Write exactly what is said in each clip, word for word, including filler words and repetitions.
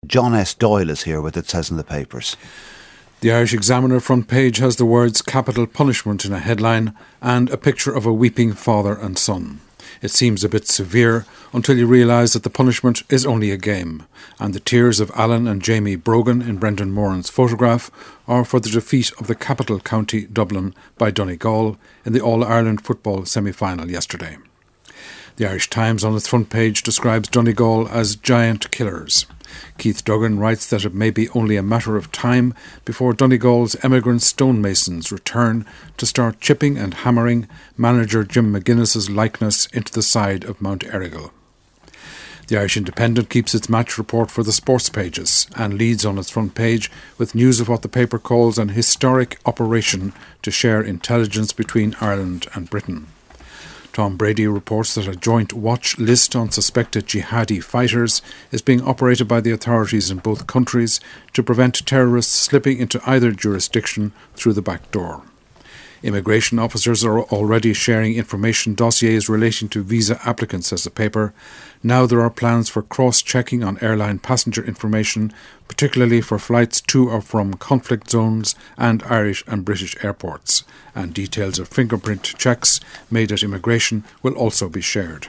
John S. Doyle is here with It Says in the Papers. The Irish Examiner front page has the words capital punishment in a headline and a picture of a weeping father and son. It seems a bit severe until you realise that the punishment is only a game, and the tears of Alan and Jamie Brogan in Brendan Moran's photograph are for the defeat of the capital county Dublin by Donegal in the All-Ireland football semi-final yesterday. The Irish Times on its front page describes Donegal as giant killers. Keith Duggan writes that it may be only a matter of time before Donegal's emigrant stonemasons return to start chipping and hammering manager Jim McGuinness's likeness into the side of Mount Errigal. The Irish Independent keeps its match report for the sports pages and leads on its front page with news of what the paper calls an historic operation to share intelligence between Ireland and Britain. Tom Brady reports that a joint watch list on suspected jihadi fighters is being operated by the authorities in both countries to prevent terrorists slipping into either jurisdiction through the back door. Immigration officers are already sharing information dossiers relating to visa applicants, says the paper. Now there are plans for cross-checking on airline passenger information, particularly for flights to or from conflict zones and Irish and British airports, and details of fingerprint checks made at immigration will also be shared.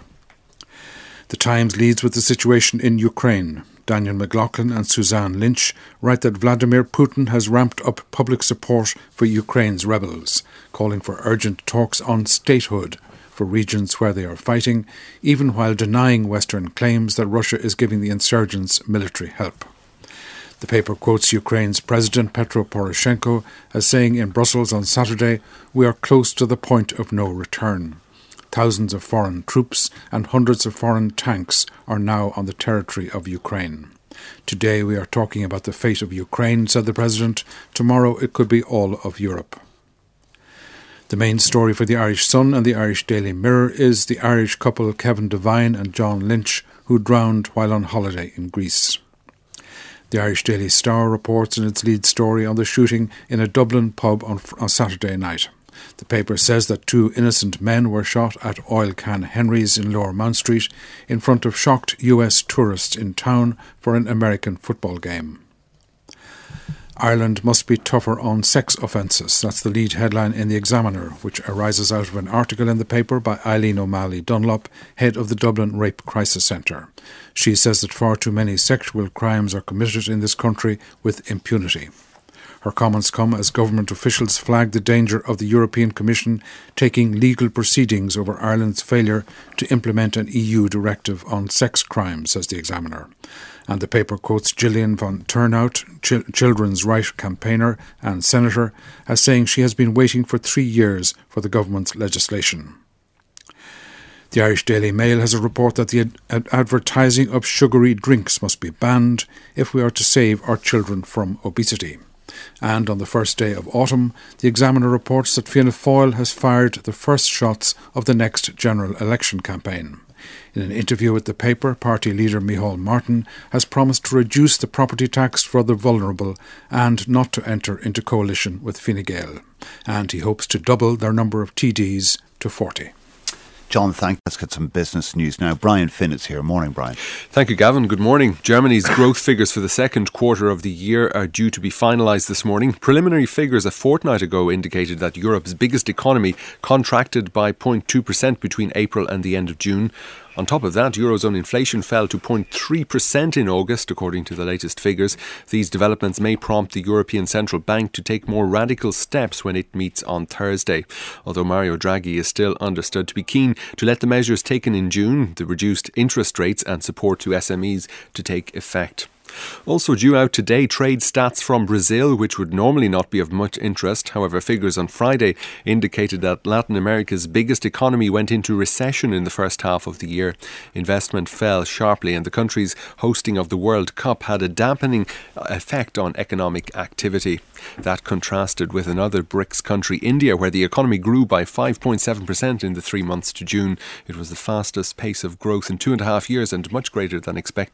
The Times leads with the situation in Ukraine. Daniel McLaughlin and Suzanne Lynch write that Vladimir Putin has ramped up public support for Ukraine's rebels, calling for urgent talks on statehood for regions where they are fighting, even while denying Western claims that Russia is giving the insurgents military help. The paper quotes Ukraine's President Petro Poroshenko as saying in Brussels on Saturday, "We are close to the point of no return. Thousands of foreign troops and hundreds of foreign tanks are now on the territory of Ukraine. Today we are talking about the fate of Ukraine," said the President. "Tomorrow it could be all of Europe." The main story for the Irish Sun and the Irish Daily Mirror is the Irish couple Kevin Devine and John Lynch, who drowned while on holiday in Greece. The Irish Daily Star reports in its lead story on the shooting in a Dublin pub on, on Saturday night. The paper says that two innocent men were shot at Oil Can Henry's in Lower Mount Street in front of shocked U S tourists in town for an American football game. Ireland must be tougher on sex offences. That's the lead headline in The Examiner, which arises out of an article in the paper by Eileen O'Malley Dunlop, head of the Dublin Rape Crisis Centre. She says that far too many sexual crimes are committed in this country with impunity. Her comments come as government officials flag the danger of the European Commission taking legal proceedings over Ireland's failure to implement an E U directive on sex crimes, says The Examiner. And the paper quotes Gillian von Turnout, Ch- children's right campaigner and senator, as saying she has been waiting for three years for the government's legislation. The Irish Daily Mail has a report that the ad- advertising of sugary drinks must be banned if we are to save our children from obesity. And on the first day of autumn, the Examiner reports that Fianna Fáil has fired the first shots of the next general election campaign. In an interview with the paper, party leader Micheál Martin has promised to reduce the property tax for the vulnerable and not to enter into coalition with Fine Gael. And he hopes to double their number of T Ds to forty. John, thank you. Let's get some business news now. Brian Finn is here. Morning, Brian. Thank you, Gavin. Good morning. Germany's growth figures for the second quarter of the year are due to be finalised this morning. Preliminary figures a fortnight ago indicated that Europe's biggest economy contracted by zero point two percent between April and the end of June. On top of that, Eurozone inflation fell to zero point three percent in August, according to the latest figures. These developments may prompt the European Central Bank to take more radical steps when it meets on Thursday. Although Mario Draghi is still understood to be keen to let the measures taken in June, the reduced interest rates and support to S M Es, to take effect. Also due out today, trade stats from Brazil, which would normally not be of much interest. However, figures on Friday indicated that Latin America's biggest economy went into recession in the first half of the year. Investment fell sharply and the country's hosting of the World Cup had a dampening effect on economic activity. That contrasted with another BRICS country, India, where the economy grew by five point seven percent in the three months to June. It was the fastest pace of growth in two and a half years and much greater than expected.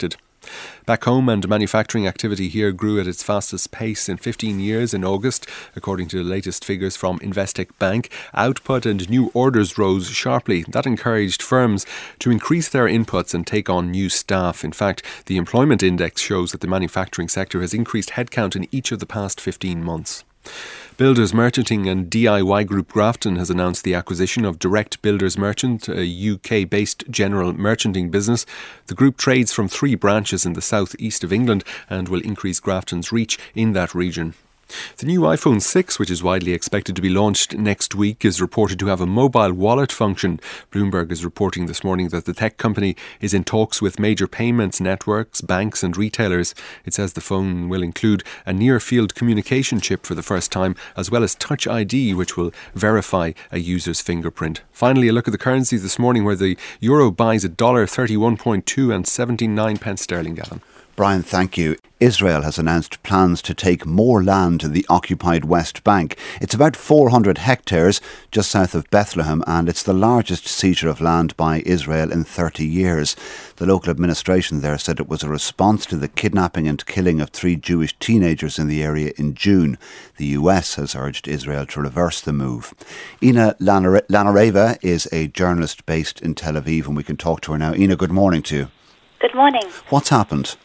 Back home, and manufacturing activity here grew at its fastest pace in fifteen years in August, according to the latest figures from Investec Bank. Output and new orders rose sharply. That encouraged firms to increase their inputs and take on new staff. In fact, the employment index shows that the manufacturing sector has increased headcount in each of the past fifteen months. Builders Merchanting and D I Y Group Grafton has announced the acquisition of Direct Builders Merchant, a U K-based general merchanting business. The group trades from three branches in the south east of England and will increase Grafton's reach in that region. The new iPhone six, which is widely expected to be launched next week, is reported to have a mobile wallet function. Bloomberg is reporting this morning that the tech company is in talks with major payments networks, banks and retailers. It says the phone will include a near-field communication chip for the first time, as well as Touch I D, which will verify a user's fingerprint. Finally, a look at the currencies this morning, where the euro buys a dollar thirty-one point two and seventy-nine pence sterling, Gavin. Brian, thank you. Israel has announced plans to take more land in the occupied West Bank. It's about four hundred hectares just south of Bethlehem, and it's the largest seizure of land by Israel in thirty years. The local administration there said it was a response to the kidnapping and killing of three Jewish teenagers in the area in June. The U S has urged Israel to reverse the move. Ina Lanareva is a journalist based in Tel Aviv, and we can talk to her now. Ina, good morning to you. Good morning. What's happened?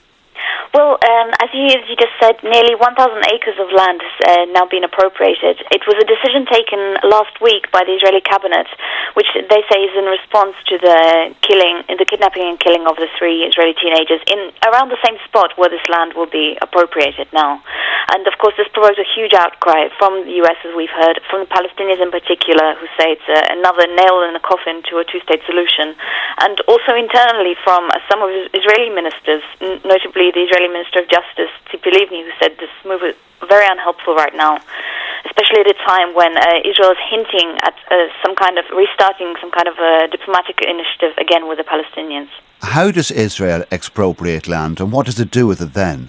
Well, um, as, you, as you just said, nearly one thousand acres of land has uh, now been appropriated. It was a decision taken last week by the Israeli cabinet, which they say is in response to the killing, the kidnapping and killing of the three Israeli teenagers in around the same spot where this land will be appropriated now. And of course, this provoked a huge outcry from the U S, as we've heard, from the Palestinians in particular, who say it's uh, another nail in the coffin to a two-state solution, and also internally from uh, some of the Israeli ministers, n- notably the Israeli Minister of Justice, Tzipi Livni, who said this move is very unhelpful right now, especially at a time when uh, Israel is hinting at uh, some kind of restarting some kind of a diplomatic initiative again with the Palestinians. How does Israel expropriate land, and what does it do with it then?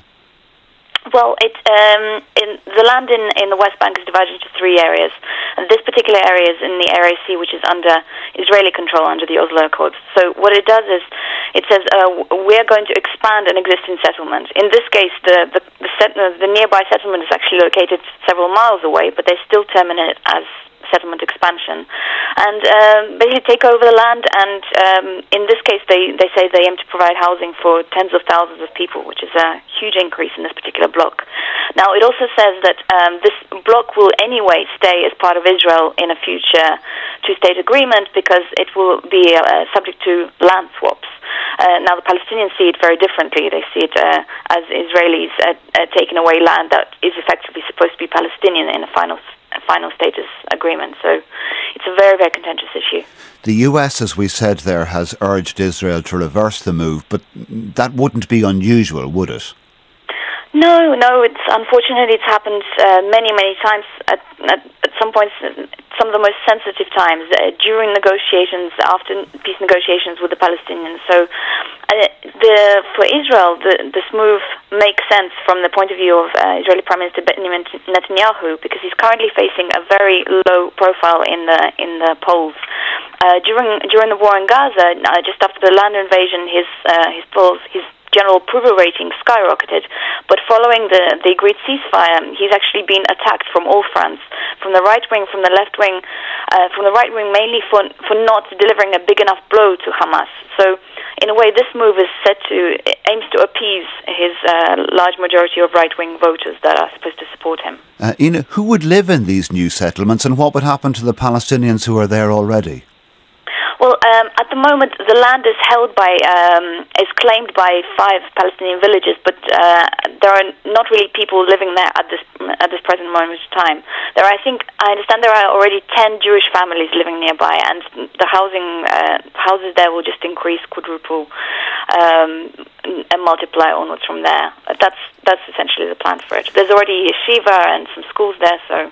Well, it, um, in, the land in, in the West Bank is divided into three areas. And this particular area is in the Area C, which is under Israeli control under the Oslo Accords. So what it does is, it says uh, we're going to expand an existing settlement. In this case, the the, the, set, uh, the nearby settlement is actually located several miles away, but they still terminate it as settlement expansion, and um, basically take over the land, and um, in this case they, they say they aim to provide housing for tens of thousands of people, which is a huge increase in this particular block. Now it also says that um, this block will anyway stay as part of Israel in a future two-state agreement, because it will be uh, subject to land swaps. Uh, now the Palestinians see it very differently. They see it uh, as Israelis uh, uh, taking away land that is effectively supposed to be Palestinian in a final a final status agreement. So it's a very, very contentious issue. The U S, as we said there, has urged Israel to reverse the move, but that wouldn't be unusual, would it? No, no. It's unfortunately it's happened uh, many, many times. At, at, at some points, some of the most sensitive times uh, during negotiations, after peace negotiations with the Palestinians. So, uh, the for Israel, the, this move makes sense from the point of view of uh, Israeli Prime Minister Benjamin Netanyahu, because he's currently facing a very low profile in the in the polls. Uh, during during the war in Gaza, uh, just after the land invasion, his uh, his polls his general approval rating skyrocketed, but following the, the agreed ceasefire, he's actually been attacked from all fronts, from the right wing, from the left wing, uh, from the right wing mainly for for not delivering a big enough blow to Hamas. So, in a way, this move is set to aims to appease his uh, large majority of right wing voters that are supposed to support him. Uh, Ina, who would live in these new settlements, and what would happen to the Palestinians who are there already? Well, um, at the moment, the land is held by, um, is claimed by five Palestinian villages, but uh, there are not really people living there at this at this present moment of time. There are, I think, I understand there are already ten Jewish families living nearby, and the housing uh, houses there will just increase, quadruple, um, and multiply onwards from there. That's that's essentially the plan for it. There's already a yeshiva and some schools there, so.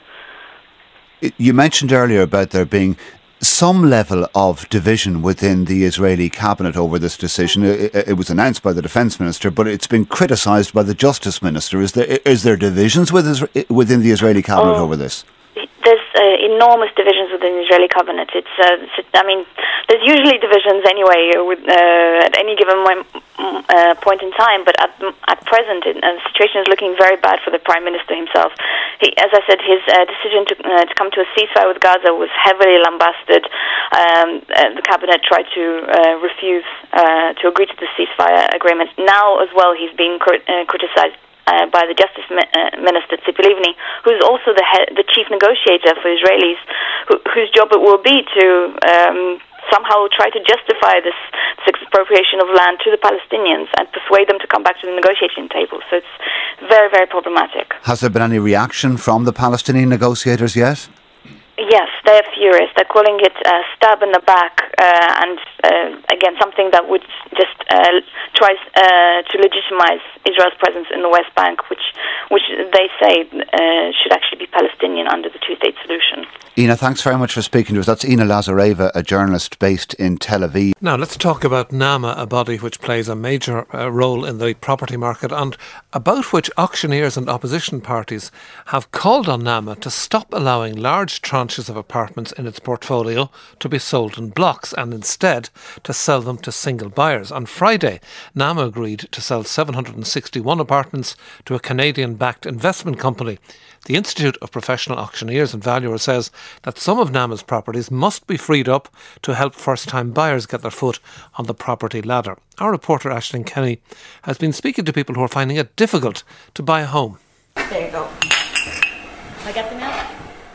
You mentioned earlier about there being some level of division within the Israeli cabinet over this decision. It, it was announced by the defence minister, but it's been criticised by the justice minister. Is there is there divisions with, within the Israeli cabinet oh, over this? There's uh, uh, enormous divisions within the Israeli cabinet. It's, uh, it's I mean, there's usually divisions anyway with, uh, at any given uh, point in time, but at, at present, it, uh, the situation is looking very bad for the Prime Minister himself. He, as I said, his uh, decision to, uh, to come to a ceasefire with Gaza was heavily lambasted. Um, uh, the cabinet tried to uh, refuse uh, to agree to the ceasefire agreement. Now, as well, he's being crit- uh, criticized Uh, by the Justice mi- uh, Minister Tzipi Livni, who's also the head, the chief negotiator for Israelis, who, whose job it will be to um, somehow try to justify this, this expropriation of land to the Palestinians and persuade them to come back to the negotiating table. So it's very, very problematic. Has there been any reaction from the Palestinian negotiators yet? Yes, they're furious. They're calling it a stab in the back, uh, and uh, again, something that would just uh, tries uh, to legitimize Israel's presence in the West Bank, which, which they say uh, should actually be Palestinian under the two-state solution. Ina, thanks very much for speaking to us. That's Ina Lazareva, a journalist based in Tel Aviv. Now let's talk about NAMA, a body which plays a major uh, role in the property market and about which auctioneers and opposition parties have called on NAMA to stop allowing large tranches of apartments in its portfolio to be sold in blocks and instead to sell them to single buyers. On Friday, NAMA agreed to sell seven hundred sixty-one apartments to a Canadian-backed investment company. The Institute of Professional Auctioneers and Valuers says that some of NAMA's properties must be freed up to help first-time buyers get their foot on the property ladder. Our reporter Aisling Kenny has been speaking to people who are finding it difficult to buy a home. There you go. Can I get them out?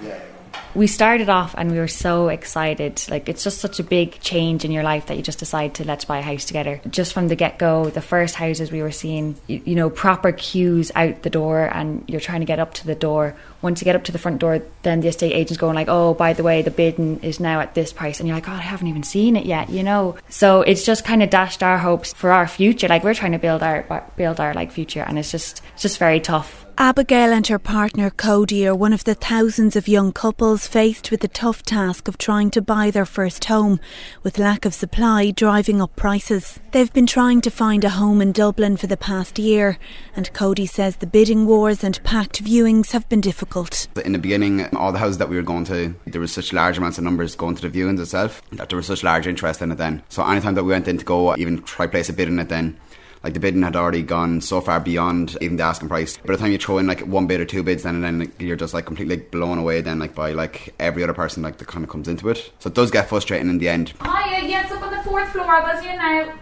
We started off and we were so excited. Like, it's just such a big change in your life that you just decide to let's buy a house together. Just from the get-go, the first houses we were seeing, you, you know, proper queues out the door, and you're trying to get up to the door. Once you get up to the front door, then the estate agent's going like, oh, by the way, the bidding is now at this price. And you're like, oh, I haven't even seen it yet, you know. So it's just kind of dashed our hopes for our future. Like, we're trying to build our build our like future, and it's just it's just very tough. Abigail and her partner Cody are one of the thousands of young couples faced with the tough task of trying to buy their first home, with lack of supply driving up prices. They've been trying to find a home in Dublin for the past year, and Cody says the bidding wars and packed viewings have been difficult. In the beginning, all the houses that we were going to, there was such large amounts of numbers going to the viewings itself that there was such large interest in it then. So anytime that we went in to go even try place a bid in it then, like the bidding had already gone so far beyond even the asking price. By the time you throw in like one bid or two bids then, and then like, you're just like completely like, blown away then like by like every other person like that kind of comes into it. So it does get frustrating in the end. Hiya, yeah, it's up on the fourth floor, I'll buzz you now.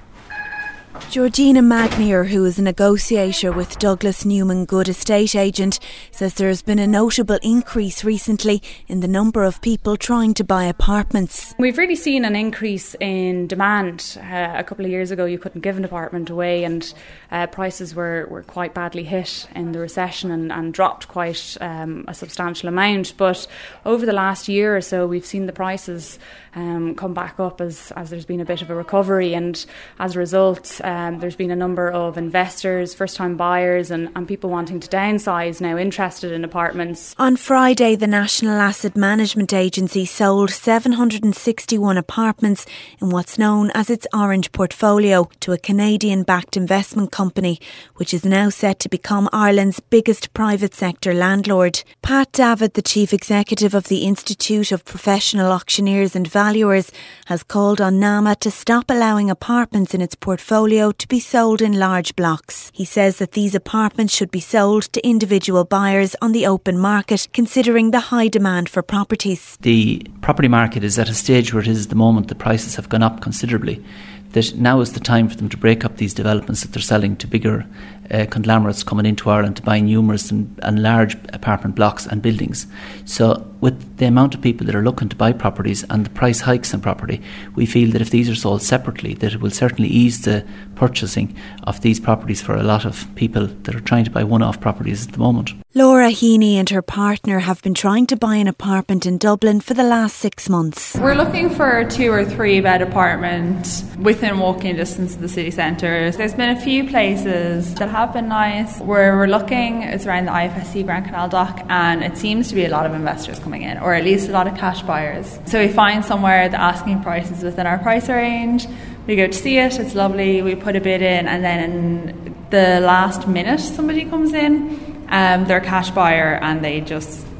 Georgina Magnier, who is a negotiator with Douglas Newman Good estate agent, says there has been a notable increase recently in the number of people trying to buy apartments. We've really seen an increase in demand. Uh, a couple of years ago you couldn't give an apartment away, and uh, prices were, were quite badly hit in the recession and, and dropped quite um, a substantial amount. But over the last year or so we've seen the prices um, come back up as, as there's been a bit of a recovery, and as a result Um, there's been a number of investors, first-time buyers and, and people wanting to downsize now interested in apartments. On Friday, the National Asset Management Agency sold seven hundred sixty-one apartments in what's known as its Orange portfolio to a Canadian-backed investment company, which is now set to become Ireland's biggest private sector landlord. Pat David, the Chief Executive of the Institute of Professional Auctioneers and Valuers, has called on NAMA to stop allowing apartments in its portfolio to be sold in large blocks. He says that these apartments should be sold to individual buyers on the open market, considering the high demand for properties. The property market is at a stage where it is at the moment the prices have gone up considerably. That now is the time for them to break up these developments that they're selling to bigger uh, conglomerates coming into Ireland to buy numerous and, and large apartment blocks and buildings. So with the amount of people that are looking to buy properties and the price hikes in property, we feel that if these are sold separately, that it will certainly ease the purchasing of these properties for a lot of people that are trying to buy one-off properties at the moment. Laura Heaney and her partner have been trying to buy an apartment in Dublin for the last six months. We're looking for a two or three bed apartment within walking distance of the city centre. There's been a few places that have been nice. Where we're looking, it's around the I F S C Grand Canal Dock, and it seems to be a lot of investors coming in, or at least a lot of cash buyers. So we find somewhere the asking price is within our price range. We go to see it, it's lovely, we put a bid in, and then in the last minute somebody comes in, um, they're a cash buyer and they just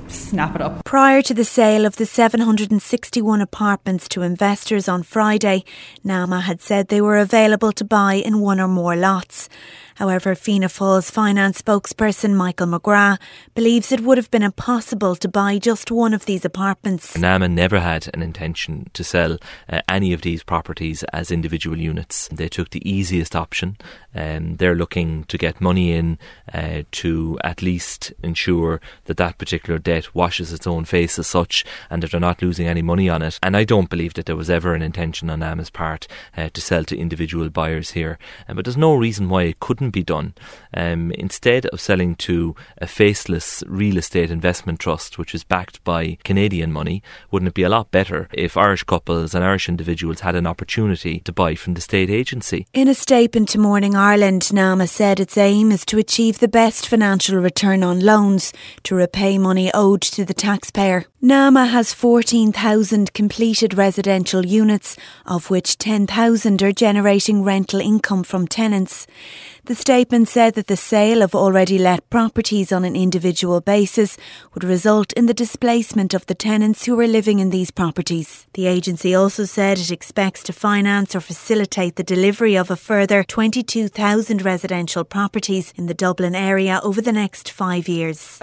snap it up. Prior to the sale of the seven hundred sixty-one apartments to investors on Friday, NAMA had said they were available to buy in one or more lots. However, Fianna Fáil's finance spokesperson Michael McGrath believes it would have been impossible to buy just one of these apartments. NAMA never had an intention to sell uh, any of these properties as individual units. They took the easiest option. Um, they're looking to get money in uh, to at least ensure that that particular debt washes its own face as such, and that they're not losing any money on it. And I don't believe that there was ever an intention on NAMA's part uh, to sell to individual buyers here. Uh, but there's no reason why it couldn't be done. Um, instead of selling to a faceless real estate investment trust which is backed by Canadian money, wouldn't it be a lot better if Irish couples and Irish individuals had an opportunity to buy from the state agency? In a statement to Morning Ireland, NAMA said its aim is to achieve the best financial return on loans to repay money owed to the taxpayer. NAMA has fourteen thousand completed residential units, of which ten thousand are generating rental income from tenants. The statement said that the sale of already let properties on an individual basis would result in the displacement of the tenants who are living in these properties. The agency also said it expects to finance or facilitate the delivery of a further twenty-two thousand residential properties in the Dublin area over the next five years.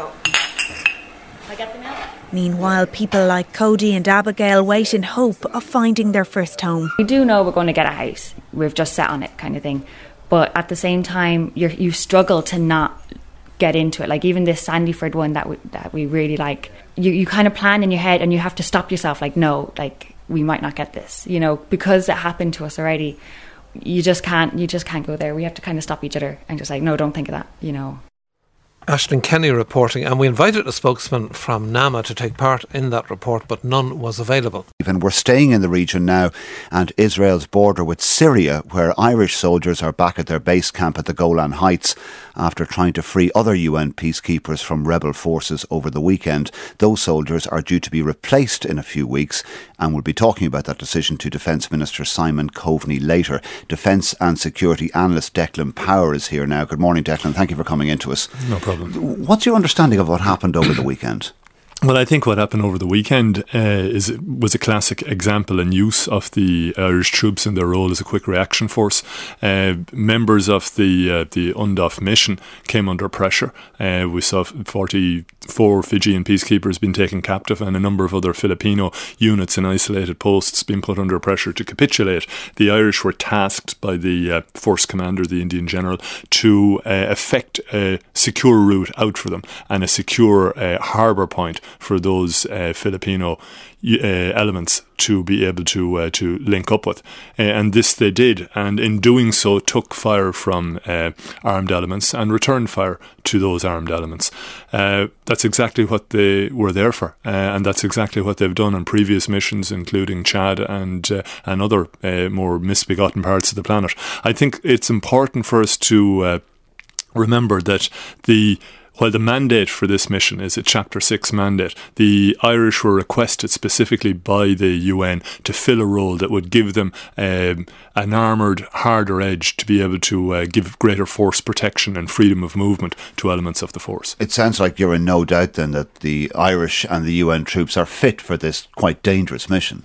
I get them out? Meanwhile, people like Cody and Abigail wait in hope of finding their first home. We do know we're going to get a house. We've just sat on it, kind of thing. But at the same time, you you struggle to not get into it. Like even this Sandyford one that we, that we really like, you, you kind of plan in your head and you have to stop yourself, like, no, like, we might not get this, you know, because it happened to us already. You just can't, you just can't go there. We have to kind of stop each other and just like, no, don't think of that, you know. Aisling Kenny reporting, and we invited a spokesman from NAMA to take part in that report, but none was available. And we're staying in the region now and Israel's border with Syria, where Irish soldiers are back at their base camp at the Golan Heights after trying to free other U N peacekeepers from rebel forces over the weekend. Those soldiers are due to be replaced in a few weeks, and we'll be talking about that decision to Defence Minister Simon Coveney later. Defence and Security Analyst Declan Power is here now. Good morning, Declan. Thank you for coming in to us. No problem. What's your understanding of what happened over the weekend? Well, I think what happened over the weekend uh, is was a classic example and use of the Irish troops in their role as a quick reaction force. Uh, members of the uh, the U N D O F mission came under pressure. Uh, we saw forty-four Fijian peacekeepers being taken captive and a number of other Filipino units in isolated posts being put under pressure to capitulate. The Irish were tasked by the uh, force commander, the Indian general, to uh, effect a secure route out for them and a secure uh, harbour point for those uh, Filipino uh, elements to be able to uh, to link up with. Uh, and this they did, and in doing so took fire from uh, armed elements and returned fire to those armed elements. Uh, that's exactly what they were there for, uh, and that's exactly what they've done on previous missions, including Chad and, uh, and other uh, more misbegotten parts of the planet. I think it's important for us to uh, remember that the While the mandate for this mission is a Chapter six mandate, the Irish were requested specifically by the U N to fill a role that would give them um, an armoured, harder edge to be able to uh, give greater force protection and freedom of movement to elements of the force. It sounds like you're in no doubt then that the Irish and the U N troops are fit for this quite dangerous mission.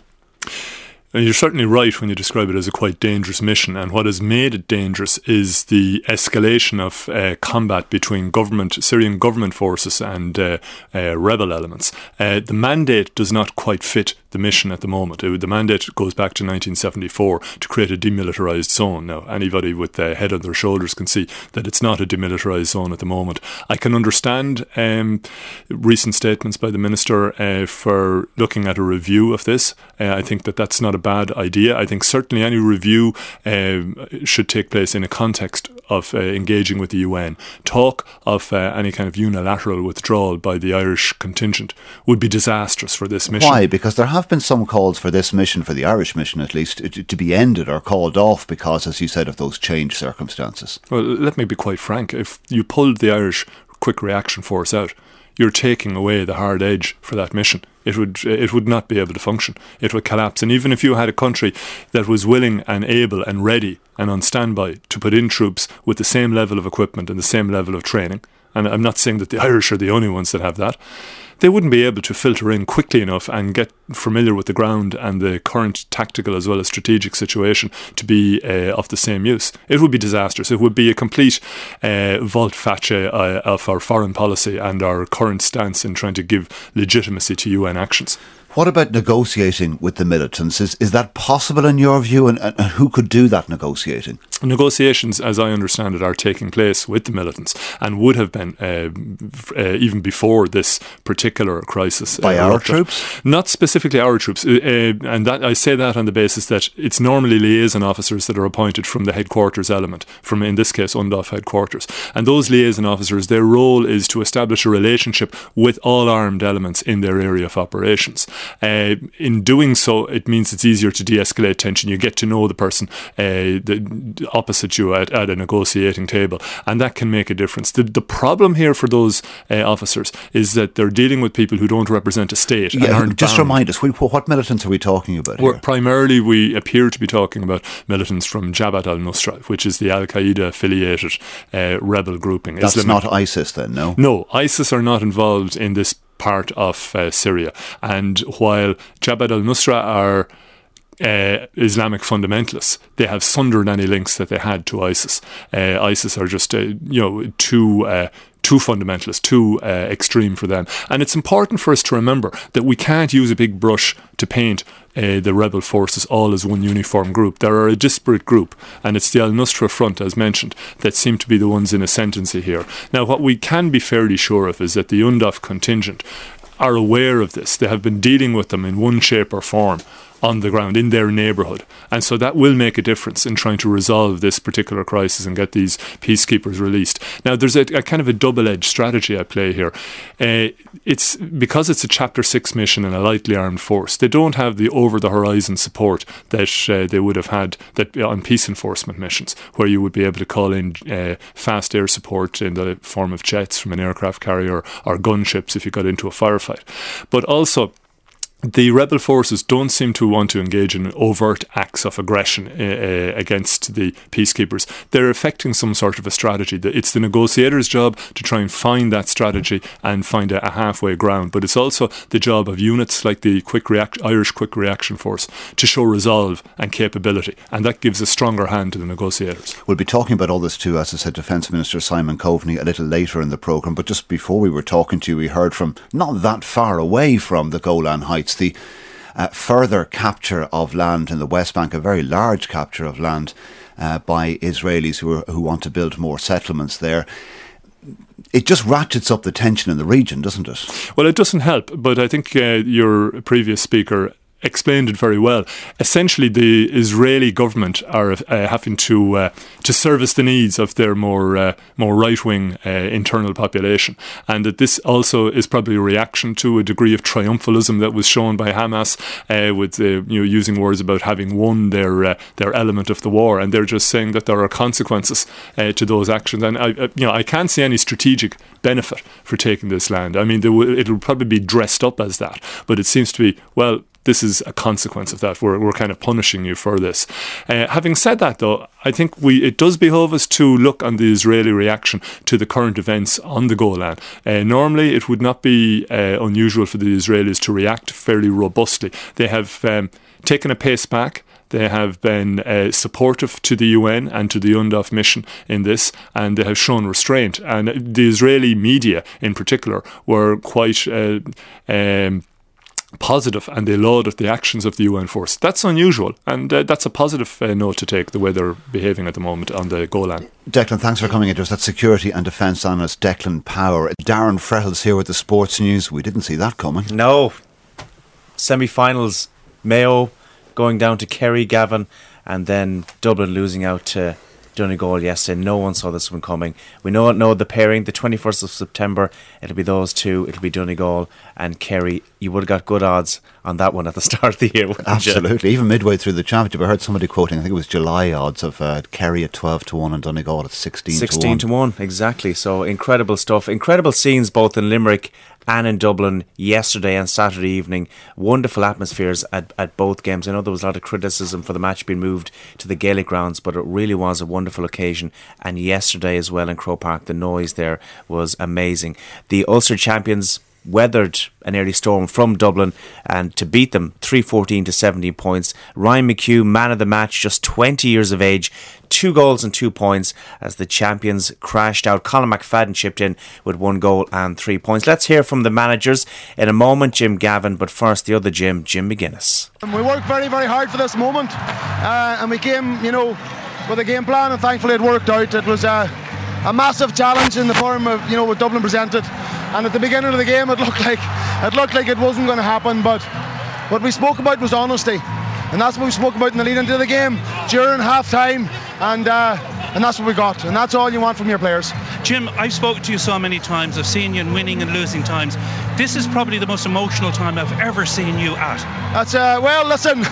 And you're certainly right when you describe it as a quite dangerous mission, and what has made it dangerous is the escalation of uh, combat between government, Syrian government forces and uh, uh, rebel elements. Uh, the mandate does not quite fit the mission at the moment. It, the mandate goes back to nineteen seventy-four to create a demilitarised zone. Now, anybody with their head on their shoulders can see that it's not a demilitarised zone at the moment. I can understand um, recent statements by the Minister uh, for looking at a review of this. Uh, I think that that's not a bad idea. I think certainly any review um, should take place in a context of uh, engaging with the U N. Talk of uh, any kind of unilateral withdrawal by the Irish contingent would be disastrous for this mission. Why? Because there have been some calls for this mission, for the Irish mission at least, to, to be ended or called off because, as you said, of those changed circumstances. Well, let me be quite frank. If you pulled the Irish quick reaction force out, you're taking away the hard edge for that mission. It would it would not be able to function. It would collapse. And even if you had a country that was willing and able and ready and on standby to put in troops with the same level of equipment and the same level of training, and I'm not saying that the Irish are the only ones that have that, they wouldn't be able to filter in quickly enough and get familiar with the ground and the current tactical as well as strategic situation to be uh, of the same use. It would be disastrous. It would be a complete uh, volte-face uh, of our foreign policy and our current stance in trying to give legitimacy to U N actions. What about negotiating with the militants? Is is that possible in your view, and, and who could do that negotiating? Negotiations, as I understand it, are taking place with the militants and would have been uh, uh, even before this particular crisis. By uh, our erupted. troops? Not specifically our troops. Uh, uh, and that I say that on the basis that it's normally liaison officers that are appointed from the headquarters element, from, in this case, U N D O F headquarters. And those liaison officers, their role is to establish a relationship with all armed elements in their area of operations. Uh, in doing so, it means it's easier to de-escalate tension. You get to know the person uh, the, opposite you at, at a negotiating table, and that can make a difference. The, the problem here for those uh, officers is that they're dealing with people who don't represent a state. Yeah, and aren't just bound. remind us, what militants are we talking about We're, here? primarily, we appear to be talking about militants from Jabhat al-Nusra, which is the Al-Qaeda affiliated uh, rebel grouping. That's Islamic. not ISIS then, no? No, ISIS are not involved in this part of uh, Syria. And while Jabhat al-Nusra are uh, Islamic fundamentalists, they have sundered any links that they had to ISIS. Uh, ISIS are just, uh, you know, too... Uh, too fundamentalist, too uh, extreme for them. And it's important for us to remember that we can't use a big brush to paint uh, the rebel forces all as one uniform group. There are a disparate group, and it's the Al-Nusra Front, as mentioned, that seem to be the ones in ascendancy here. Now, what we can be fairly sure of is that the U N D O F contingent are aware of this. They have been dealing with them in one shape or form on the ground in their neighbourhood, and so that will make a difference in trying to resolve this particular crisis and get these peacekeepers released. Now, there's a, a kind of a double-edged strategy at play here. Uh, it's because it's a Chapter six mission and a lightly armed force. They don't have the over-the-horizon support that uh, they would have had that on peace enforcement missions, where you would be able to call in uh, fast air support in the form of jets from an aircraft carrier or gunships if you got into a firefight. But also, the rebel forces don't seem to want to engage in overt acts of aggression uh, against the peacekeepers. They're effecting some sort of a strategy. It's the negotiators' job to try and find that strategy and find a, a halfway ground. But it's also the job of units like the quick react- Irish Quick Reaction Force to show resolve and capability. And that gives a stronger hand to the negotiators. We'll be talking about all this too, as I said, Defence Minister Simon Coveney a little later in the programme. But just before we were talking to you, we heard from not that far away from the Golan Heights, the uh, further capture of land in the West Bank, a very large capture of land uh, by Israelis who are, who want to build more settlements there. It just ratchets up the tension in the region, doesn't it? Well, it doesn't help, but I think uh, your previous speaker explained it very well. Essentially, the Israeli government are uh, having to uh, to service the needs of their more uh, more right-wing uh, internal population, and that this also is probably a reaction to a degree of triumphalism that was shown by Hamas, uh, with uh, you know using words about having won their uh, their element of the war, and they're just saying that there are consequences uh, to those actions. And I, uh, you know, I can't see any strategic benefit for taking this land. I mean, w- it'll probably be dressed up as that, but it seems to be, well, this is a consequence of that. We're we're kind of punishing you for this. Uh, having said that, though, I think we it does behove us to look on the Israeli reaction to the current events on the Golan. Uh, normally, it would not be uh, unusual for the Israelis to react fairly robustly. They have um, taken a pace back. They have been uh, supportive to the U N and to the U N D O F mission in this, and they have shown restraint. And the Israeli media, in particular, were quite Uh, um, positive, and they lauded the actions of the U N force. That's unusual, and uh, that's a positive uh, note to take, the way they're behaving at the moment on the Golan. Declan, thanks for coming into us. That's security and defence analyst Declan Power. Darren Frettles here with the sports news. We didn't see that coming. No. Semi-finals, Mayo going down to Kerry, Gavin, and then Dublin losing out to Donegal yesterday. No one saw this one coming. We know know the pairing, the twenty-first of September, it'll be those two, it'll be Donegal and Kerry. You would have got good odds on that one at the start of the year, wouldn't Absolutely. you? Even midway through the championship, I heard somebody quoting, I think it was July odds of uh, Kerry at twelve to one and Donegal at sixteen to one. sixteen to one, exactly. So incredible stuff. Incredible scenes both in Limerick and in Dublin yesterday and Saturday evening. Wonderful atmospheres at, at both games. I know there was a lot of criticism for the match being moved to the Gaelic grounds, but it really was a wonderful occasion. And yesterday as well in Croke Park, the noise there was amazing. The Ulster champions weathered an early storm from Dublin and to beat them three fourteen to seventeen points. Ryan McHugh, man of the match, just twenty years of age, two goals and two points as the champions crashed out. Colin McFadden chipped in with one goal and three points. Let's hear from the managers in a moment, Jim Gavin, but first the other Jim, Jim McGuinness. We worked very, very hard for this moment, uh, and we came, you know, with a game plan, and thankfully it worked out. It was a, a massive challenge in the form of, you know, what Dublin presented. And at the beginning of the game, it looked like it looked like it wasn't going to happen. But what we spoke about was honesty, and that's what we spoke about in the lead into the game, during half time, and uh, and that's what we got. And that's all you want from your players. Jim, I've spoken to you so many times. I've seen you in winning and losing times. This is probably the most emotional time I've ever seen you at. That's uh, well, listen.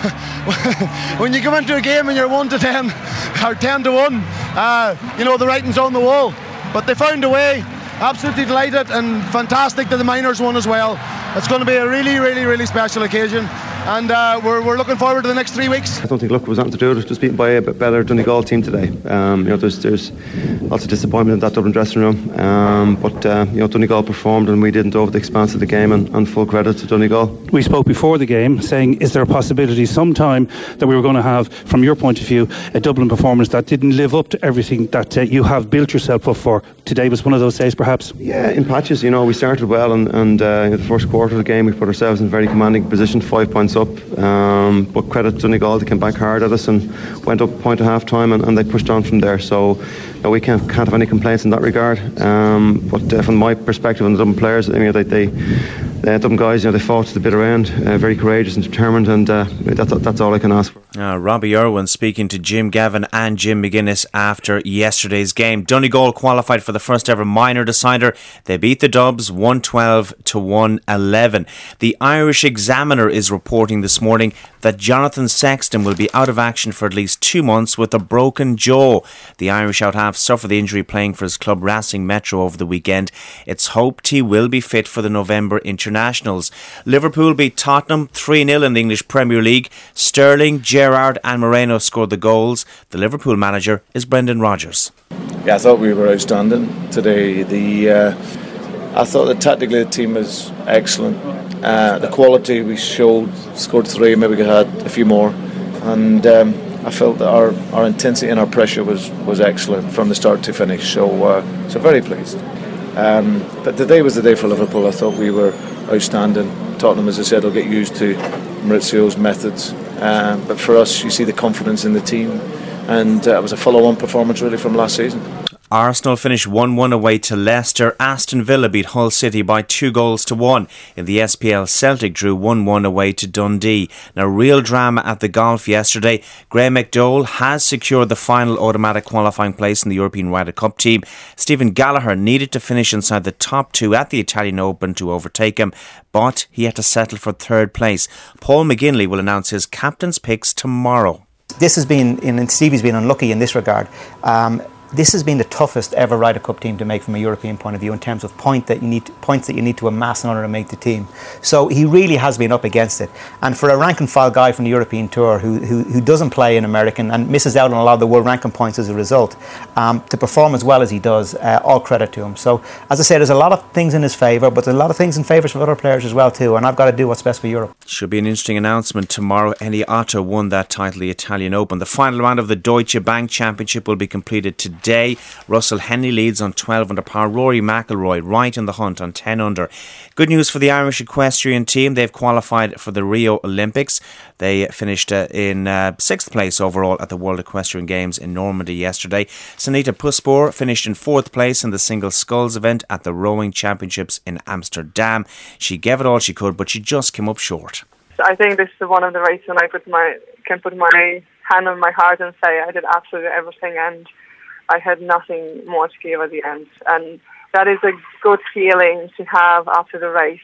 When you come into a game and you're one to ten, or ten to one, uh, you know the writing's on the wall. But they found a way. Absolutely delighted, and fantastic that the minors won as well. It's going to be a really, really, really special occasion, and uh, we're, we're looking forward to the next three weeks. I don't think luck was nothing to do with it. Just beaten by a bit better Donegal team today. Um, you know, there's there's lots of disappointment in that Dublin dressing room, um, but uh, you know, Donegal performed and we didn't over the expanse of the game, and, and full credit to Donegal. We spoke before the game saying, is there a possibility sometime that we were going to have, from your point of view, a Dublin performance that didn't live up to everything that uh, you have built yourself up for? Today was one of those days, perhaps? Yeah, in patches. You know, we started well, and, and uh, in the first quarter of the game we put ourselves in a very commanding position, five points up, um, but credit to Donegal, they came back hard at us and went up a point at half time, and, and they pushed on from there. So you know, we can't, can't have any complaints in that regard, um, but uh, from my perspective and the Dublin players, I mean, they, they the Dublin guys, you know, they fought to the bitter end, uh, very courageous and determined, and uh, that's, that's all I can ask for. Uh, Robbie Irwin speaking to Jim Gavin and Jim McGuinness after yesterday's game. Donegal qualified for the first ever minor decider. They beat the Dubs one twelve to one eleven. The Irish Examiner is reporting this morning that Jonathan Sexton will be out of action for at least two months with a broken jaw. The Irish out half suffered the injury playing for his club Racing Metro over the weekend. It's hoped he will be fit for the November internationals. Liverpool beat Tottenham three nil in the English Premier League. Sterling, Gerrard and Moreno scored the goals. The Liverpool manager is Brendan Rodgers. Yeah, I thought we were outstanding today. The uh, I thought that tactically the team was excellent. Uh, the quality we showed, scored three, maybe we had a few more, and um, I felt that our, our intensity and our pressure was, was excellent from the start to finish. So uh, so very pleased. Um, but today was the day for Liverpool. I thought we were outstanding. Tottenham, as I said, will get used to Maurizio's methods. Uh, but for us, you see the confidence in the team, and uh, it was a follow-on performance really from last season. Arsenal finished one one away to Leicester. Aston Villa beat Hull City by two goals to one. In the S P L, Celtic drew one one away to Dundee. Now, real drama at the golf yesterday. Graham McDowell has secured the final automatic qualifying place in the European Ryder Cup team. Stephen Gallagher needed to finish inside the top two at the Italian Open to overtake him, but he had to settle for third place. Paul McGinley will announce his captain's picks tomorrow. This has been, and Stevie's been unlucky in this regard. Um, This has been the toughest ever Ryder Cup team to make from a European point of view in terms of point that you need to, points that you need to amass in order to make the team. So he really has been up against it. And for a rank and file guy from the European Tour who who, who doesn't play in American and misses out on a lot of the world ranking points as a result, um, to perform as well as he does, uh, all credit to him. So as I said, there's a lot of things in his favour, but there's a lot of things in favour of other players as well too. And I've got to do what's best for Europe. Should be an interesting announcement tomorrow. Eni Otto won that title, the Italian Open. The final round of the Deutsche Bank Championship will be completed today. Russell Henley leads on twelve under par. Rory McIlroy right in the hunt on ten under. Good news for the Irish equestrian team. They've qualified for the Rio Olympics. They finished uh, in uh, sixth place overall at the World Equestrian Games in Normandy yesterday. Sanita Puspor finished in fourth place in the single sculls event at the Rowing Championships in Amsterdam. She gave it all she could, but she just came up short. I think this is one of the races when I put my can put my hand on my heart and say I did absolutely everything, and I had nothing more to give at the end. And that is a good feeling to have after the race,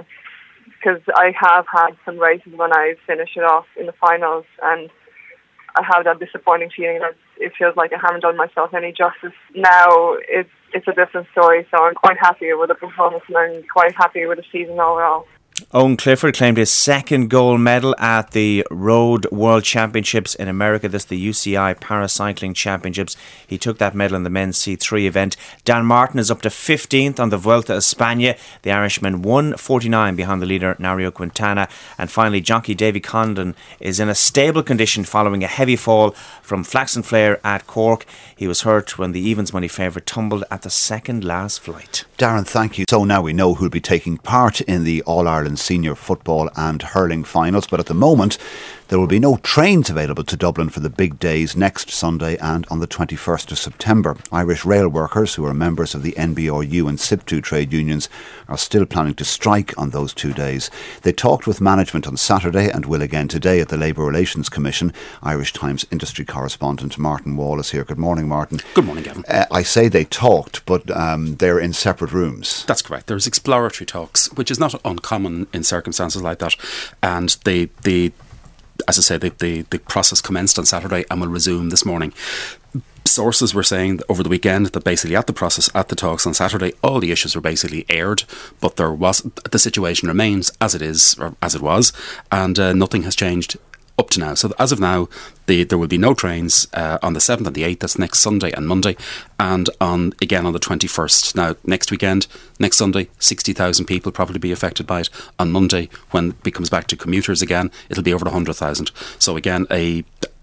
because uh, I have had some races when I finish it off in the finals, and I have that disappointing feeling that it feels like I haven't done myself any justice. Now it's it's a different story. So I'm quite happy with the performance and I'm quite happy with the season overall. Owen Clifford claimed his second gold medal at the Road World Championships in America. This is the U C I Paracycling Championships. He took that medal in the men's C three event. Dan Martin is up to fifteenth on the Vuelta a España. The Irishman one forty-nine behind the leader Nairo Quintana. And finally, jockey Davy Condon is in a stable condition following a heavy fall from Flaxen Flare at Cork. He was hurt when the evens money favourite tumbled at the second last flight. Darren, thank you. So now we know who'll be taking part in the All-Ireland Senior Football and Hurling finals, but at the moment there will be no trains available to Dublin for the big days next Sunday and on the twenty-first of September. Irish rail workers, who are members of the N B R U and S I P T U trade unions, are still planning to strike on those two days. They talked with management on Saturday and will again today at the Labour Relations Commission. Irish Times industry correspondent Martin Wall is here. Good morning, Martin. Good morning, Gavin. Uh, I say they talked, but um, they're in separate rooms. That's correct. There's exploratory talks, which is not uncommon in circumstances like that. And they, they as I say, the, the, the process commenced on Saturday and will resume this morning. Sources were saying over the weekend that basically at the process, at the talks on Saturday, all the issues were basically aired, but there was the situation remains as it is, or as it was, and uh, nothing has changed up to now. So as of now, the, there will be no trains uh, on the seventh and the eighth, that's next Sunday and Monday, and on again on the twenty-first. Now, next weekend, next Sunday, sixty thousand people probably be affected by it. On Monday, when it comes back to commuters again, it'll be over one hundred thousand. So again, a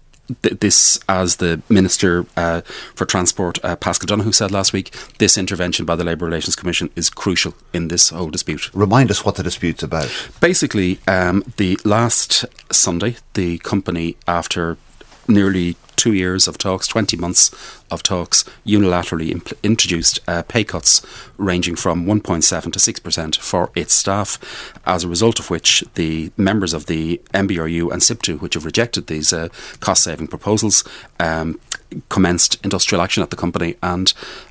this, as the Minister uh, for Transport, uh, Paschal Donoghue, said last week, this intervention by the Labour Relations Commission is crucial in this whole dispute. Remind us what the dispute's about. Basically, um, the last Sunday, the company, after nearly two years of talks, twenty months of talks, unilaterally imp- introduced uh, pay cuts ranging from one point seven to six percent for its staff, as a result of which the members of the N B R U and S I P T U, which have rejected these uh, cost-saving proposals, um, commenced industrial action at the company. And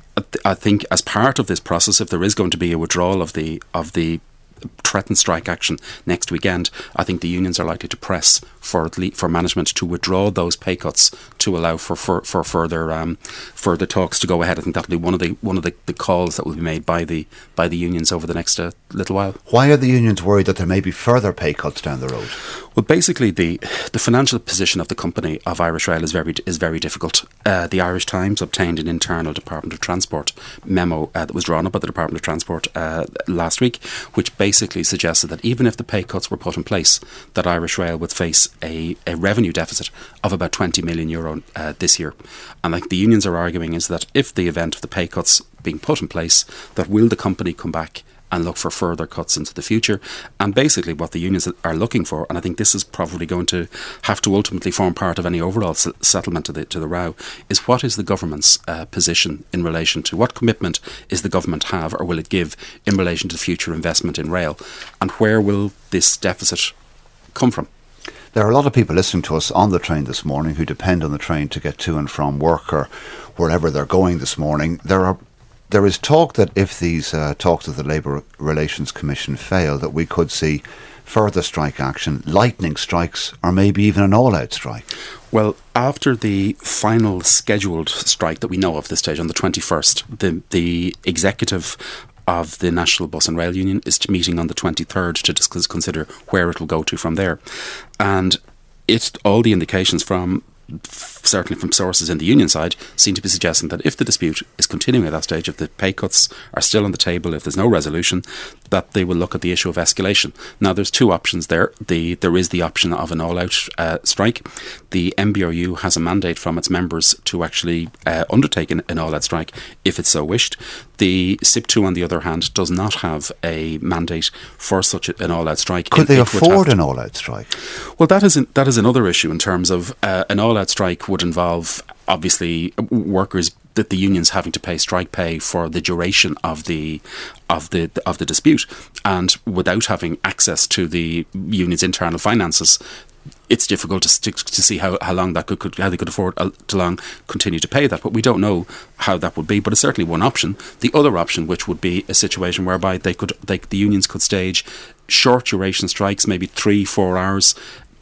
I think as part of this process, if there is going to be a withdrawal of the of the threatened strike action next weekend, I think the unions are likely to press for for management to withdraw those pay cuts to allow for for, for further um, further talks to go ahead. I think that'll be one of the one of the, the calls that will be made by the by the unions over the next uh, little while. Why are the unions worried that there may be further pay cuts down the road? Well, basically, the the financial position of the company of Irish Rail is very is very difficult. Uh, the Irish Times obtained an internal Department of Transport memo uh, that was drawn up by the Department of Transport uh, last week, which basically suggested that even if the pay cuts were put in place, that Irish Rail would face a, a revenue deficit of about twenty million euro uh, this year. And like the unions are arguing is that if the event of the pay cuts being put in place, that will the company come back and look for further cuts into the future. And basically what the unions are looking for, and I think this is probably going to have to ultimately form part of any overall s- settlement to the to the row, is what is the government's uh, position in relation to what commitment is the government have or will it give in relation to future investment in rail, and where will this deficit come from? There are a lot of people listening to us on the train this morning who depend on the train to get to and from work or wherever they're going this morning. There are There is talk that if these uh, talks of the Labour Relations Commission fail, that we could see further strike action, lightning strikes, or maybe even an all-out strike. Well, after the final scheduled strike that we know of this stage on the twenty-first, the the executive of the National Bus and Rail Union is meeting on the twenty-third to discuss, consider where it will go to from there. And it's all the indications from certainly from sources in the union side, seem to be suggesting that if the dispute is continuing at that stage, if the pay cuts are still on the table, if there's no resolution, that they will look at the issue of escalation. Now, there's two options there. The There is the option of an all-out uh, strike. The N B R U has a mandate from its members to actually uh, undertake an, an all-out strike if it so wished. The S I P T U, on the other hand, does not have a mandate for such an all-out strike. Could it, they it afford an all-out strike? Well, that is an, that is another issue in terms of uh, an all-out strike would involve, obviously, workers that the unions having to pay strike pay for the duration of the of the of the dispute, and without having access to the union's internal finances, it's difficult to to, to see how, how long that could, could how they could afford uh, to long continue to pay that. But we don't know how that would be. But it's certainly one option. The other option, which would be a situation whereby they could they, the unions could stage short duration strikes, maybe three four hours,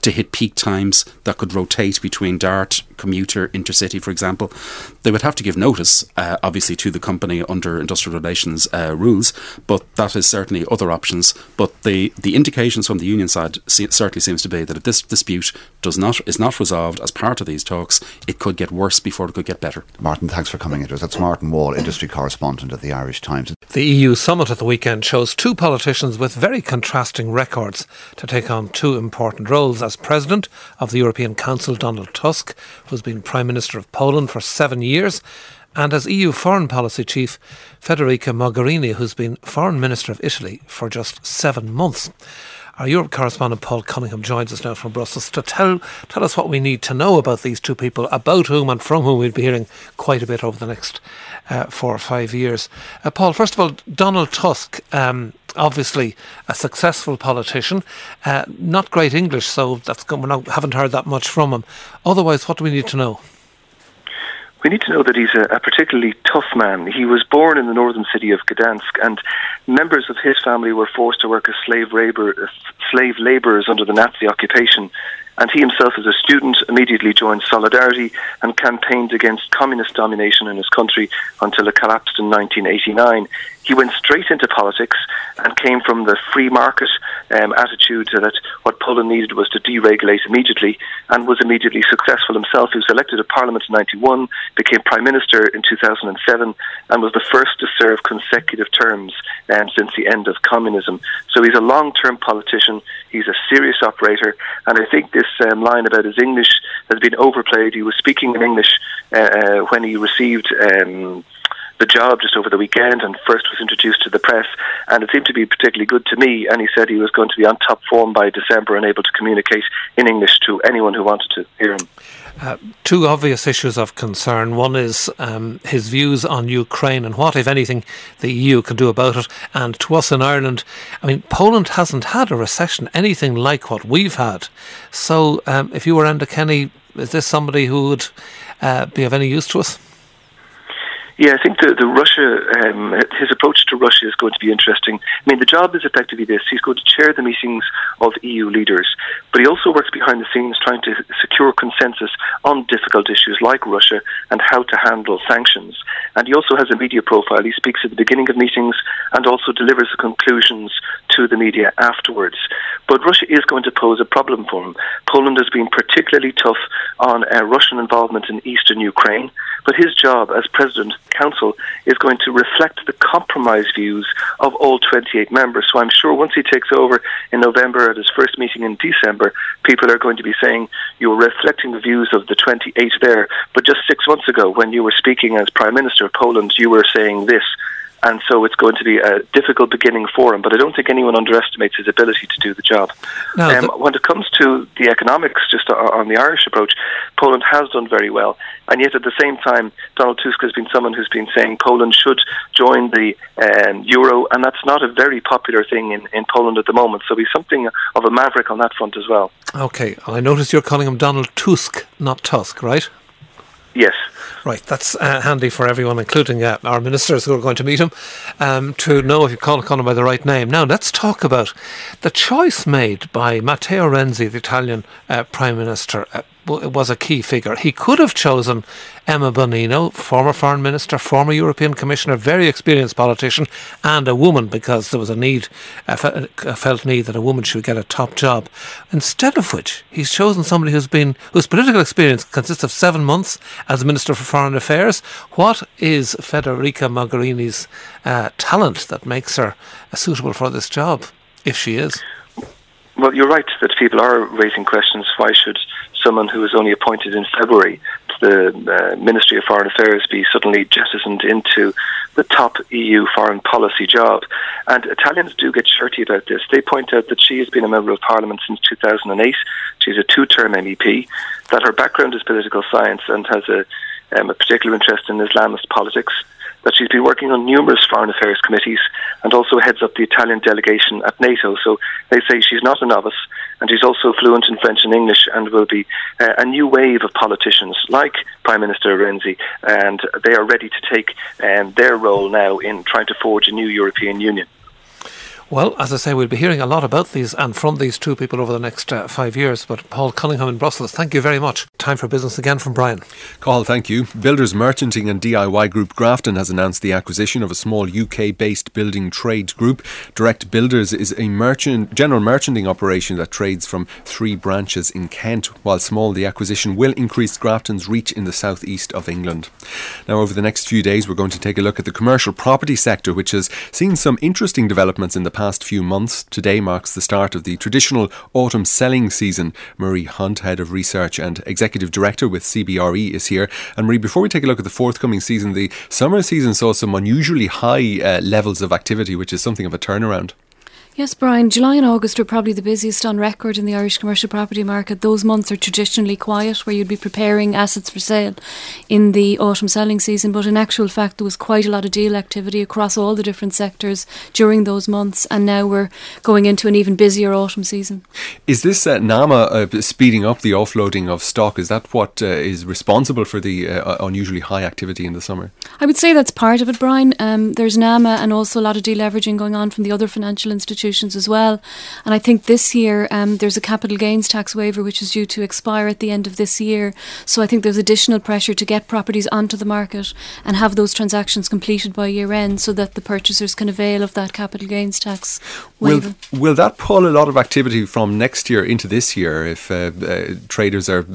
to hit peak times that could rotate between DART, commuter, intercity, for example. They would have to give notice, uh, obviously, to the company under industrial relations uh, rules, but that is certainly other options. But the, the indications from the union side se- certainly seems to be that if this dispute does not is not resolved as part of these talks, it could get worse before it could get better. Martin, thanks for coming into us. That's Martin Wall, industry correspondent at the Irish Times. The E U summit at the weekend shows two politicians with very contrasting records to take on two important roles. As President of the European Council, Donald Tusk, who's been Prime Minister of Poland for seven years, and as E U Foreign Policy Chief, Federica Mogherini, who's been Foreign Minister of Italy for just seven months. Our Europe correspondent Paul Cunningham joins us now from Brussels to tell tell us what we need to know about these two people, about whom and from whom we'll be hearing quite a bit over the next uh, four or five years. Uh, Paul, first of all, Donald Tusk, um, obviously a successful politician, uh, not great English, so that's we not, haven't heard that much from him. Otherwise, what do we need to know? We need to know that he's a, a particularly tough man. He was born in the northern city of Gdansk, and members of his family were forced to work as slave labor, slave labourers under the Nazi occupation. And he himself, as a student, immediately joined Solidarity and campaigned against communist domination in his country until it collapsed in nineteen eighty-nine. He went straight into politics and came from the free market um, attitude that what Poland needed was to deregulate immediately, and was immediately successful himself. He was elected to Parliament in ninety-one, became Prime Minister in two thousand seven, and was the first to serve consecutive terms um, since the end of communism. So he's a long-term politician, he's a serious operator, and I think this um, line about his English has been overplayed. He was speaking in English uh, when he received Um, the job just over the weekend and first was introduced to the press, and it seemed to be particularly good to me, and he said he was going to be on top form by December and able to communicate in English to anyone who wanted to hear him. Uh, two obvious issues of concern. One is um, his views on Ukraine and what, if anything, the E U can do about it. And to us in Ireland, I mean, Poland hasn't had a recession anything like what we've had. So um, if you were Enda Kenny, is this somebody who would uh, be of any use to us? Yeah, I think the, the Russia, um, his approach to Russia is going to be interesting. I mean, the job is effectively this. He's going to chair the meetings of E U leaders, but he also works behind the scenes trying to secure consensus on difficult issues like Russia and how to handle sanctions. And he also has a media profile. He speaks at the beginning of meetings and also delivers the conclusions to the media afterwards. But Russia is going to pose a problem for him. Poland has been particularly tough on uh, Russian involvement in eastern Ukraine, but his job as President Council is going to reflect the compromise views of all twenty-eight members. So I'm sure once he takes over in November at his first meeting in December, people are going to be saying, you're reflecting the views of the twenty-eight there, but just six months ago when you were speaking as Prime Minister of Poland, you were saying this. And so it's going to be a difficult beginning for him, but I don't think anyone underestimates his ability to do the job. No, um, the- when it comes to the economics, just on the Irish approach, Poland has done very well. And yet at the same time, Donald Tusk has been someone who's been saying Poland should join the um, euro, and that's not a very popular thing in, in Poland at the moment. So he's something of a maverick on that front as well. Okay, I notice you're calling him Donald Tusk, not Tusk, right? Yes. Right, that's uh, handy for everyone, including uh, our ministers who are going to meet him, um, to know if you call, call him by the right name. Now, let's talk about the choice made by Matteo Renzi, the Italian uh, Prime Minister. Uh, was a key figure. He could have chosen Emma Bonino, former Foreign Minister, former European Commissioner, very experienced politician, and a woman, because there was a need, a felt need that a woman should get a top job. Instead of which, he's chosen somebody who's been whose political experience consists of seven months as Minister for Foreign Affairs. What is Federica Mogherini's uh, talent that makes her uh, suitable for this job, if she is? Well, you're right that people are raising questions. Why should someone who was only appointed in February to the uh, Ministry of Foreign Affairs be suddenly jettisoned into the top E U foreign policy job? And Italians do get shirty about this. They point out that she has been a Member of Parliament since two thousand eight. She's a two-term M E P, that her background is political science and has a, um, a particular interest in Islamist politics, that she's been working on numerous foreign affairs committees and also heads up the Italian delegation at NATO. So they say she's not a novice, and she's also fluent in French and English, and will be uh, a new wave of politicians like Prime Minister Renzi, and they are ready to take um, their role now in trying to forge a new European Union. Well, as I say, we'll be hearing a lot about these and from these two people over the next uh, five years. But Paul Cunningham in Brussels, thank you very much. Time for business again from Brian. Cathal, thank you. Builders Merchanting and D I Y Group Grafton has announced the acquisition of a small U K-based building trade group. Direct Builders is a merchant, general merchanting operation that trades from three branches in Kent. While small, the acquisition will increase Grafton's reach in the southeast of England. Now, over the next few days, we're going to take a look at the commercial property sector, which has seen some interesting developments in the past past few months. Today marks the start of the traditional autumn selling season. Marie Hunt, Head of Research and Executive Director with C B R E, is here. And Marie, before we take a look at the forthcoming season, the summer season saw some unusually high uh, levels of activity, which is something of a turnaround. Yes, Brian, July and August are probably the busiest on record in the Irish commercial property market. Those months are traditionally quiet, where you'd be preparing assets for sale in the autumn selling season. But in actual fact, there was quite a lot of deal activity across all the different sectors during those months. And now we're going into an even busier autumn season. Is this uh, NAMA uh, speeding up the offloading of stock? Is that what uh, is responsible for the uh, unusually high activity in the summer? I would say that's part of it, Brian. Um, there's NAMA and also a lot of deleveraging going on from the other financial institutions as well. And I think this year um, there's a capital gains tax waiver which is due to expire at the end of this year. So I think there's additional pressure to get properties onto the market and have those transactions completed by year end so that the purchasers can avail of that capital gains tax waiver. Will, will that pull a lot of activity from next year into this year if uh, uh, traders are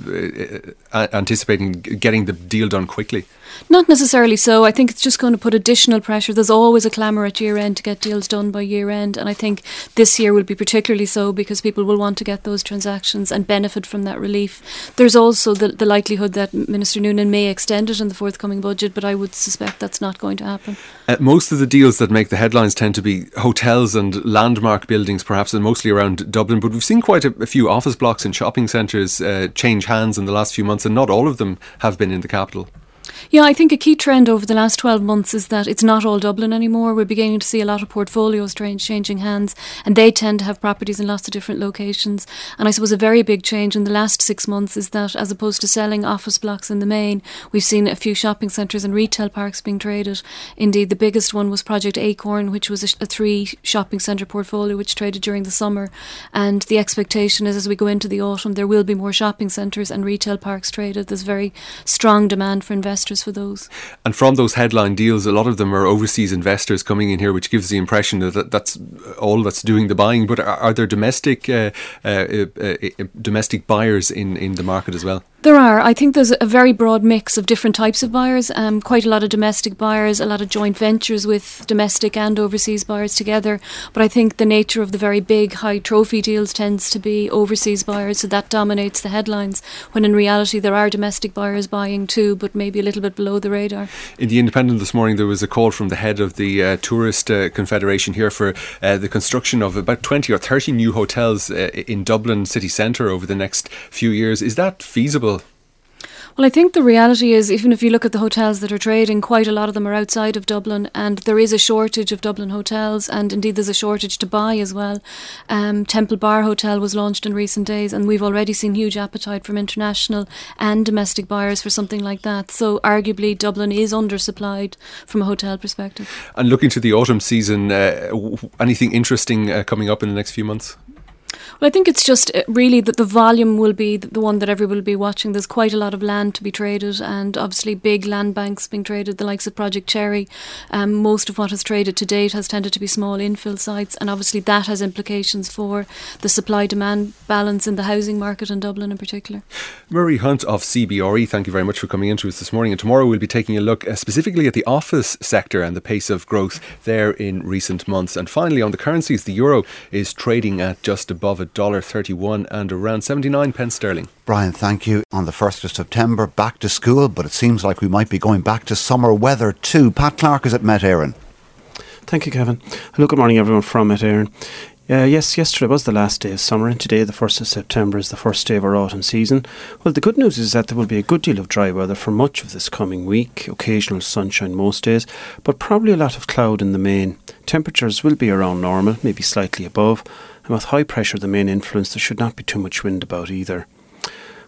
uh, anticipating getting the deal done quickly? Not necessarily so. I think it's just going to put additional pressure. There's always a clamour at year end to get deals done by year end, and I think this year will be particularly so because people will want to get those transactions and benefit from that relief. There's also the, the likelihood that Minister Noonan may extend it in the forthcoming budget, but I would suspect that's not going to happen. Uh, most of the deals that make the headlines tend to be hotels and landmark buildings, perhaps, and mostly around Dublin, but we've seen quite a, a few office blocks and shopping centres uh, change hands in the last few months, and not all of them have been in the capital. Yeah, I think a key trend over the last twelve months is that it's not all Dublin anymore. We're beginning to see a lot of portfolios changing hands, and they tend to have properties in lots of different locations. And I suppose a very big change in the last six months is that as opposed to selling office blocks in the main, we've seen a few shopping centres and retail parks being traded. Indeed, the biggest one was Project Acorn, which was a, a three shopping centre portfolio which traded during the summer. And the expectation is as we go into the autumn, there will be more shopping centres and retail parks traded. There's very strong demand for investors for those. And from those headline deals, a lot of them are overseas investors coming in here, which gives the impression that that's all that's doing the buying. But are, are there domestic uh, uh, uh, uh, domestic buyers in, in the market as well? There are. I think there's a very broad mix of different types of buyers. Um, quite a lot of domestic buyers, a lot of joint ventures with domestic and overseas buyers together. But I think the nature of the very big high trophy deals tends to be overseas buyers, so that dominates the headlines, when in reality there are domestic buyers buying too, but maybe a little bit below the radar. In the Independent this morning there was a call from the head of the uh, Tourist uh, Confederation here for uh, the construction of about twenty or thirty new hotels uh, in Dublin city centre over the next few years. Is that feasible? Well, I think the reality is, even if you look at the hotels that are trading, quite a lot of them are outside of Dublin, and there is a shortage of Dublin hotels, and indeed there's a shortage to buy as well. Um, Temple Bar Hotel was launched in recent days, and we've already seen huge appetite from international and domestic buyers for something like that. So arguably Dublin is undersupplied from a hotel perspective. And looking to the autumn season, uh, anything interesting uh, coming up in the next few months? Well, I think it's just really that the volume will be the one that everyone will be watching. There's quite a lot of land to be traded, and obviously big land banks being traded, the likes of Project Cherry. Um, most of what has traded to date has tended to be small infill sites, and obviously that has implications for the supply-demand balance in the housing market in Dublin in particular. Marie Hunt of C B R E, thank you very much for coming into us this morning. And tomorrow we'll be taking a look uh, specifically at the office sector and the pace of growth there in recent months. And finally, on the currencies, the euro is trading at just above a one dollar thirty-one and around seventy-nine pence sterling. Brian, thank you. On the first of September, back to school, but it seems like we might be going back to summer weather too. Pat Clark is at Met Éireann. Thank you, Kevin. Hello, good morning everyone from Met Éireann. Uh, yes, yesterday was the last day of summer, and today, the first of September, is the first day of our autumn season. Well, the good news is that there will be a good deal of dry weather for much of this coming week, occasional sunshine most days, but probably a lot of cloud in the main. Temperatures will be around normal, maybe slightly above, and with high pressure the main influence, there should not be too much wind about either.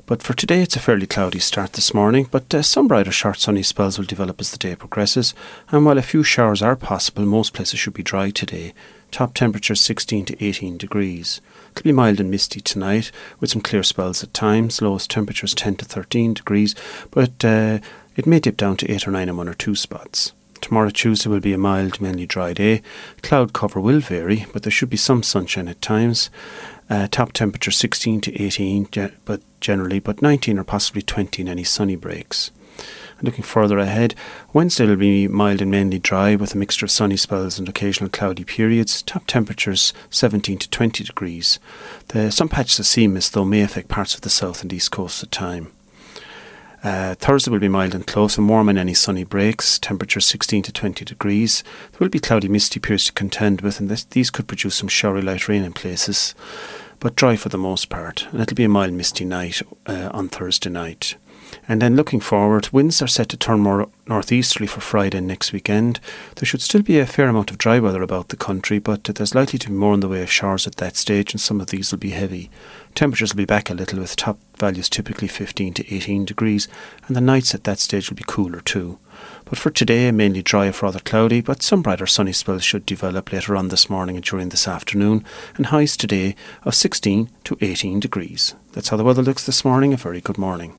But for today, it's a fairly cloudy start this morning, but uh, some brighter short sunny spells will develop as the day progresses, and while a few showers are possible, most places should be dry today. Top temperature sixteen to eighteen degrees. It'll be mild and misty tonight, with some clear spells at times. Lowest temperatures ten to thirteen degrees, but uh, it may dip down to eight or nine in one or two spots. Tomorrow, Tuesday, will be a mild, mainly dry day. Cloud cover will vary, but there should be some sunshine at times. Uh, top temperature sixteen to eighteen, ge- but generally, but nineteen or possibly twenty in any sunny breaks. And looking further ahead, Wednesday will be mild and mainly dry with a mixture of sunny spells and occasional cloudy periods. Top temperatures seventeen to twenty degrees. The, some patches of sea mist, though, may affect parts of the south and east coast at time. Uh, Thursday will be mild and close and warm in any sunny breaks. Temperature sixteen to twenty degrees. There will be cloudy, misty periods to contend with, and this, these could produce some showery light rain in places, but dry for the most part. And it'll be a mild, misty night uh, on Thursday night. And then looking forward, winds are set to turn more northeasterly for Friday and next weekend. There should still be a fair amount of dry weather about the country, but there's likely to be more in the way of showers at that stage, and some of these will be heavy. Temperatures will be back a little, with top values typically fifteen to eighteen degrees, and the nights at that stage will be cooler too. But for today, mainly dry if rather cloudy, but some brighter sunny spells should develop later on this morning and during this afternoon, and highs today of sixteen to eighteen degrees. That's how the weather looks this morning. A very good morning.